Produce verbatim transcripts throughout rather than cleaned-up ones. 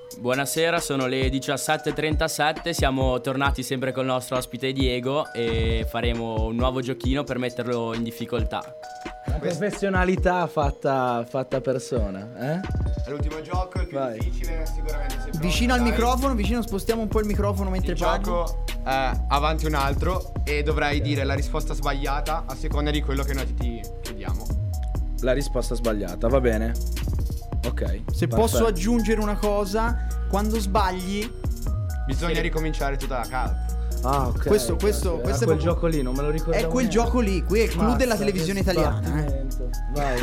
Buonasera, sono le diciassette e trentasette, siamo tornati sempre col nostro ospite Diego e faremo un nuovo giochino per metterlo in difficoltà. La professionalità fatta, fatta persona, eh? È l'ultimo gioco, il più Vai. difficile, sicuramente sei pronto, Vicino al dai. microfono, vicino, spostiamo un po' il microfono mentre Il parli. gioco è avanti un altro e dovrai dire la risposta sbagliata a seconda di quello che noi ti chiediamo. La risposta sbagliata, va bene? Ok. Se perfetto. posso aggiungere una cosa, quando sbagli, Bisogna Sì. ricominciare tutto da capo. Ah, ok. Questo- questo- Era questo è quel proprio- gioco lì, non me lo ricordavo. è quel neanche. gioco lì, qui è il clou Mazza, della che televisione italiana, eh. sbattimento. Vai,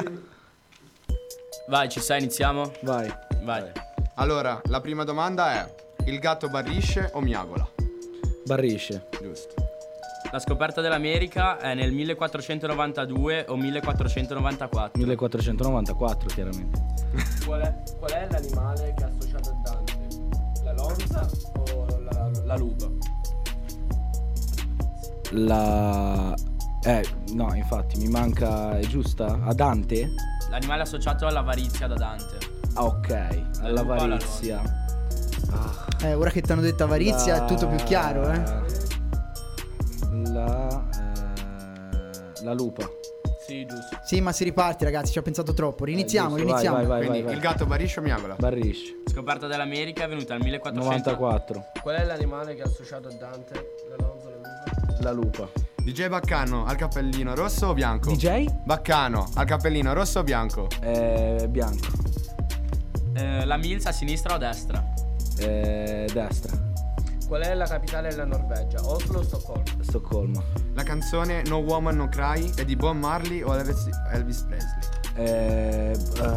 Vai, ci sei, iniziamo? vai. Vai. Allora, la prima domanda è: il gatto barrisce o miagola? Barrisce. Giusto. La scoperta dell'America è nel millequattrocentonovantadue o millequattrocentonovantaquattro? millequattrocentonovantaquattro, chiaramente. Qual è, qual è l'animale che è associato a Dante? La lonza o la, la lupa? La... Eh, no, infatti, mi manca... È giusta? A Dante? L'animale associato all'avarizia da Dante. Ah, ok. All'avarizia. Ah, Eh, ora che ti hanno detto avarizia è tutto più chiaro, eh. La... eh, la lupa. Sì, giusto. Sì, ma si riparte, ragazzi, ci ho pensato troppo. Riniziamo, Eh, giusto, vai, riniziamo. vai, vai, Quindi vai, il vai. gatto barrisce o miagola? Barrisce. Scoperta dell'America è venuta nel millequattrocento novantaquattro. Qual è l'animale che è associato a Dante? La lonza o la lupa? La lupa. D J Baccano al cappellino rosso o bianco? D J? Baccano al cappellino rosso o bianco? Eh, bianco. Eh, la Mills a sinistra o a destra? Eh, destra. Qual è la capitale della Norvegia? Oslo o Stoccolma? Stoccolma. La canzone No Woman No Cry è di Bob Marley o Elvis, Elvis Presley? Eh,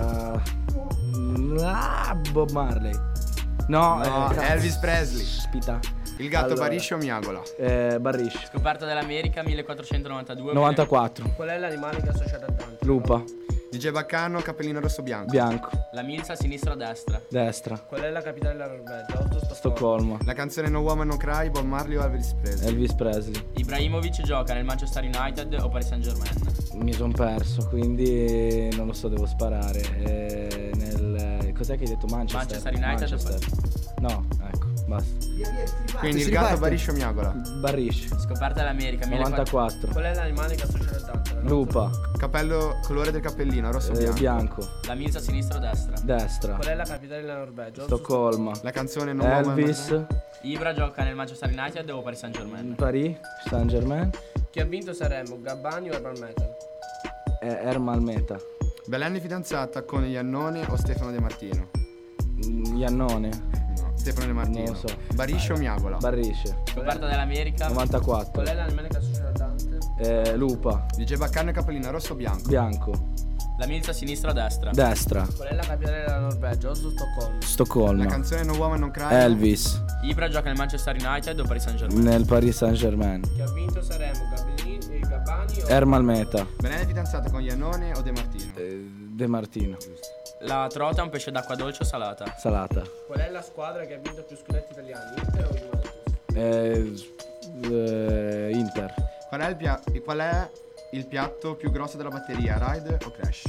uh, ah, Bob Marley. No, No, eh, cazzo. Elvis Presley. Spita. Il gatto Allora, barrisce o miagola? Eh, barrisce. Scoperta dell'America millequattrocentonovantadue. novantaquattro. Qual è l'animale che è associato a Dante? Lupa. D J Baccano cappellino rosso o bianco? Bianco. La Mills a sinistra o a destra? Destra. Qual è la capitale della Norvegia? Oslo o Stoccolma? Stoccolma. La canzone No Woman No Cry, Bob Marley o Elvis Presley? Elvis Presley. Ibrahimovic gioca nel Manchester United o Paris Saint Germain? Mi son perso, quindi non lo so, devo sparare. Eh, nel... Cos'è che hai detto? Manchester? Manchester United. Manchester. No, ecco, basta. Quindi Si il gatto riparte. barrisce o miagola? Barrisce. Scoperta dell'America novantaquattro. Qual è l'animale che è associato a Dante? La lonza? Lupa. Capello, colore del cappellino, rosso o Eh, bianco? bianco. La Mills a sinistra o a destra? Destra. Qual è la capitale della Norvegia? Oslo o Stoccolma. La canzone No Woman No Elvis. Cry? Ibra gioca nel Manchester United o Paris Saint Germain? Paris Saint Germain. Chi ha vinto Sanremo? Gabbani o Urban Metal? Eh, Ermal Meta. Belen è fidanzata con Iannone o Stefano De Martino? Mm, Iannone. No, Stefano De Martino. Non lo so. Barrisce o miagola? Barrisce. Scoperta dell'America. novantaquattro. Qual è l'animale che è associato a Dante? Eh, lupa. D J Baccano e cappellino rosso o bianco? Bianco. La Mills a sinistra o a destra? Destra. Qual è la capitale della Norvegia? Oslo o Stoccolma? La Stoccolma. canzone No Woman No Cry? Elvis. Ibra gioca nel Manchester United o Paris Saint Germain? Nel Paris Saint Germain. Chi ha vinto Sanremo? Gabbani, eh, Gabbani o... Ermal Meta. Belen è fidanzata con Iannone o De Martino? Eh, De Martino. La trota è un pesce d'acqua dolce o salata? Salata. Qual è la squadra che ha vinto più scudetti italiani? Inter o Juventus? Eh, eh, Inter. Qual è, il pia- qual è il piatto più grosso della batteria? Ride o Crash?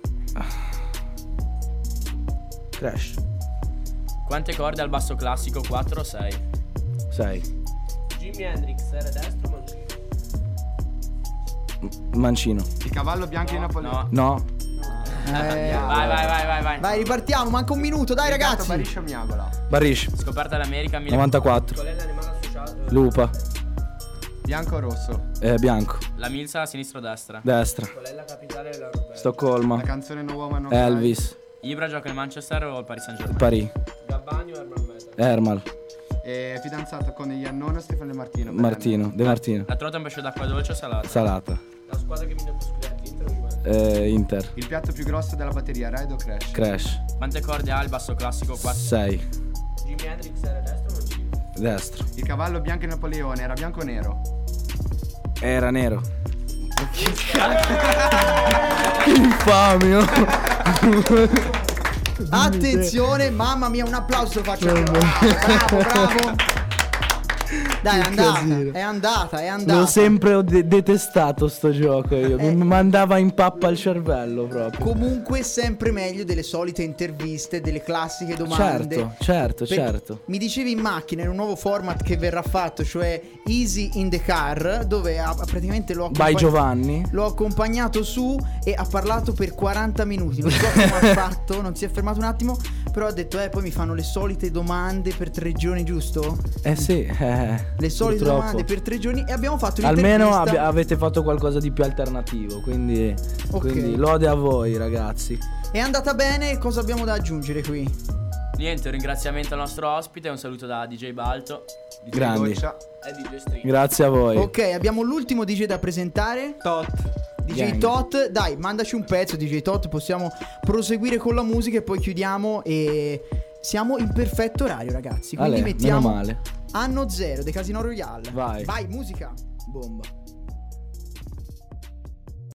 Crash. Quante corde al basso classico? quattro o sei? sei. Jimi Hendrix era destro o mancino? Mancino. Il cavallo bianco di Napoleone. No. No. Eh, Vai, vai, vai, vai, vai. Vai, ripartiamo, manca un minuto, dai Il gatto ragazzi. barrisce o miagola? Barrisce. Scoperta dell'America mille... novantaquattro. Qual è l'animale associato? Lupa. Bianco o rosso? Eh, bianco. La Mills a sinistra o a destra? Destra. Qual è la capitale della Norvegia? Stoccolma. La canzone No Woman No Cry? Elvis. Ibra gioca nel Manchester o al Paris Saint Germain? Paris. Gabbani o Urban Metal? Ermal. È fidanzato con Iannone o Stefano De Martino? Martino. De Martino. La trota è un pesce d'acqua dolce o salata? Salata. La squadra che vince più scudetti? Inter o Juventus? Eh, Inter. Il piatto più grosso della batteria? Ride o Crash? Crash. Quante corde ha il basso classico? quattro? sei. Jimi Hendrix era destro o mancino? Destra. Il cavallo bianco di Napoleone era bianco o nero? Era nero. Che infamio. Attenzione, mamma mia, un applauso lo faccio. Bravo, bravo, bravo. Dai, è Che andata, casino. è andata, è andata. L'ho sempre ho de- detestato sto gioco io. Eh. Mi mandava in pappa il cervello proprio. Comunque sempre meglio delle solite interviste, delle classiche domande. Certo, certo, Perché certo. Mi dicevi in macchina in un nuovo format che verrà fatto, cioè Easy in the Car, dove ha, praticamente l'ho Vai accompagn- Giovanni. L'ho accompagnato su e ha parlato per quaranta minuti. Non so come ha fatto, non si è fermato un attimo, però ha detto eh poi mi fanno le solite domande per tre giorni, giusto? Eh sì, eh, Le solite purtroppo. domande per tre giorni e abbiamo fatto un'intervista. Almeno abbi- avete fatto qualcosa di più alternativo, quindi, Ok. quindi lode a voi ragazzi. È andata bene, cosa abbiamo da aggiungere qui? Niente, un ringraziamento al nostro ospite, un saluto da D J Balto. D J Grandi. Goccia. È D J String. Grazie a voi. Ok, abbiamo l'ultimo D J da presentare. Tot. D J Gang. Tot, dai, mandaci un pezzo D J Tot, possiamo proseguire con la musica e poi chiudiamo e siamo in perfetto orario, ragazzi. Quindi Ale, mettiamo meno male. Anno Zero dei Casino Royale. Vai. Vai, musica. Bomba.